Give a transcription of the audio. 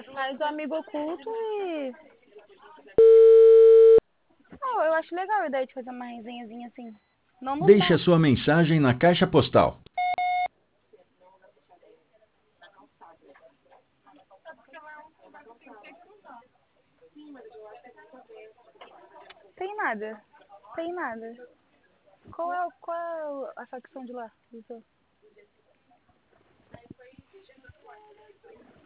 Faz o amigo oculto e. Oh, eu acho legal a ideia de fazer uma resenhazinha assim. Não nos Deixe a bar. sua mensagem na caixa postal. Tem nada. Tem nada. Qual é a facção de lá?